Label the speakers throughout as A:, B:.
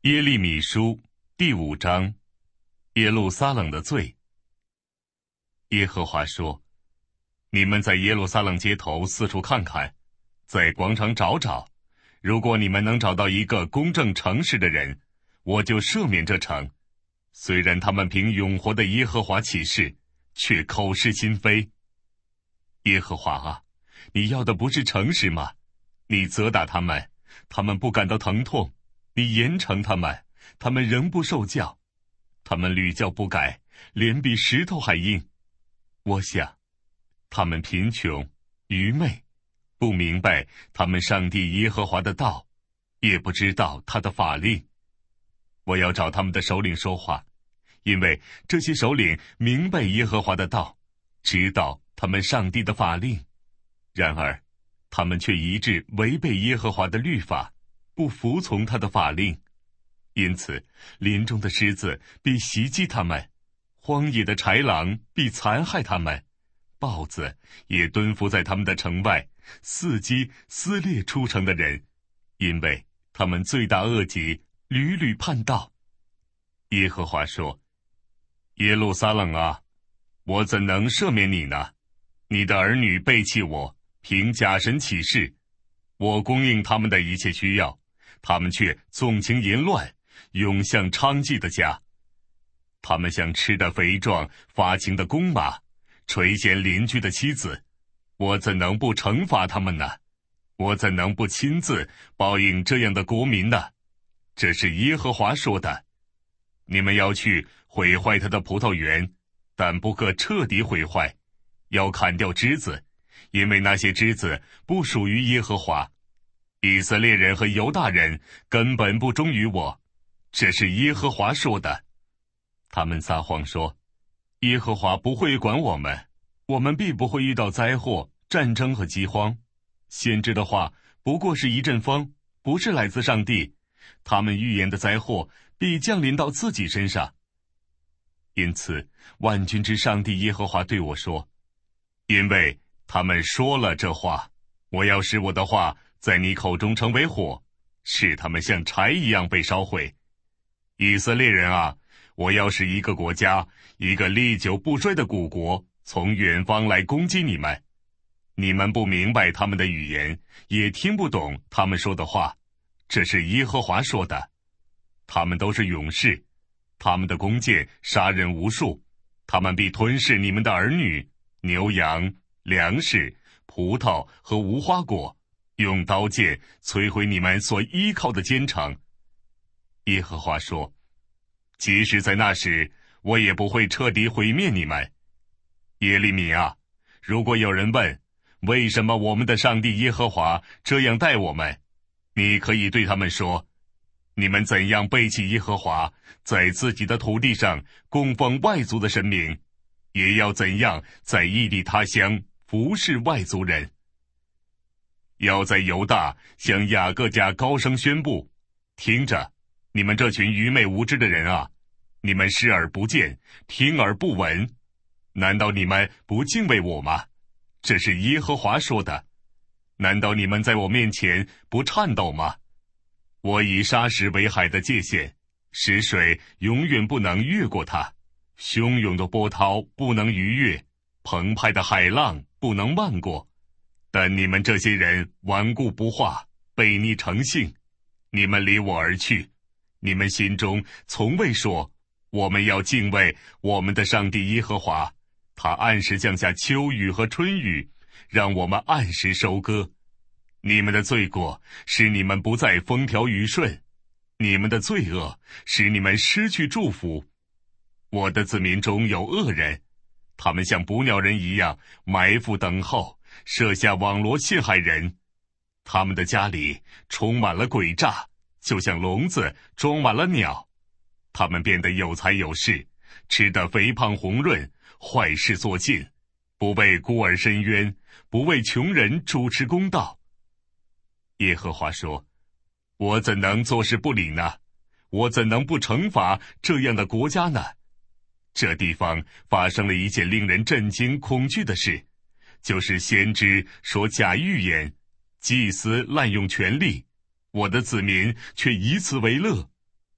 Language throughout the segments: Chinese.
A: 耶利米书第5章，耶路撒冷的罪。耶和华说：你们在耶路撒冷街头四处看看，在广场找找，如果你们能找到一个公正诚实的人，我就赦免这城。虽然他们凭永活的耶和华起誓，却口是心非。耶和华啊，你要的不是诚实吗？你责打他们，他们不感到疼痛；你严惩他们，他们仍不受教。他们屡教不改，脸比石头还硬。我想，他们贫穷、愚昧，不明白他们上帝耶和华的道，也不知道他的法令。我要找他们的首领说话，因为这些首领明白耶和华的道，知道他们上帝的法令。然而，他们却一致违背耶和华的律法，不服从他的法令。因此，林中的狮子必袭击他们，荒野的豺狼必残害他们，豹子也蹲伏在他们的城外，伺机撕裂出城的人，因为他们罪大恶极，屡屡叛道。耶和华说：耶路撒冷啊，我怎能赦免你呢？你的儿女背弃我，凭假神起誓，我供应他们的一切需要，他们却纵情淫乱，涌向娼妓的家。他们像吃得肥壮发情的公马，垂涎邻居的妻子，我怎能不惩罚他们呢？我怎能不亲自报应这样的国民呢？这是耶和华说的。你们要去毁坏他的葡萄园，但不可彻底毁坏，要砍掉枝子，因为那些枝子不属于耶和华。以色列人和犹大人根本不忠于我，这是耶和华说的。他们撒谎说，耶和华不会管我们，我们必不会遇到灾祸、战争和饥荒。先知的话不过是一阵风，不是来自上帝，他们预言的灾祸必降临到自己身上。因此，万军之上帝耶和华对我说：因为他们说了这话，我要使我的话在你口中成为火，使他们像柴一样被烧毁。以色列人啊，我要使一个国家，一个历久不衰的古国，从远方来攻击你们。你们不明白他们的语言，也听不懂他们说的话，这是耶和华说的。他们都是勇士，他们的弓箭杀人无数，他们必吞噬你们的儿女、牛羊、粮食、葡萄和无花果，用刀剑摧毁你们所依靠的坚城。耶和华说：即使在那时，我也不会彻底毁灭你们。耶利米啊，如果有人问，为什么我们的上帝耶和华这样待我们，你可以对他们说：你们怎样背弃耶和华，在自己的土地上供奉外族的神明，也要怎样在异地他乡服侍外族人。要在犹大向雅各家高声宣布：听着，你们这群愚昧无知的人啊，你们视而不见，听而不闻，难道你们不敬畏我吗？这是耶和华说的。难道你们在我面前不颤抖吗？我以沙石为海的界限，使水永远不能越过它，汹涌的波涛不能逾越，澎湃的海浪不能漫过。但你们这些人顽固不化，悖逆成性，你们离我而去。你们心中从未说，我们要敬畏我们的上帝耶和华，他按时降下秋雨和春雨，让我们按时收割。你们的罪过使你们不再风调雨顺，你们的罪恶使你们失去祝福。我的子民中有恶人，他们像捕鸟人一样埋伏等候，设下网罗陷害人。他们的家里充满了诡诈，就像笼子装满了鸟。他们变得有财有势，吃得肥胖红润，坏事做尽，不为孤儿伸冤，不为穷人主持公道。耶和华说：我怎能坐视不理呢？我怎能不惩罚这样的国家呢？这地方发生了一件令人震惊恐惧的事，就是先知说假预言，祭司滥用权力，我的子民却以此为乐。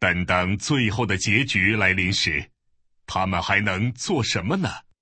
A: 但当最后的结局来临时，他们还能做什么呢？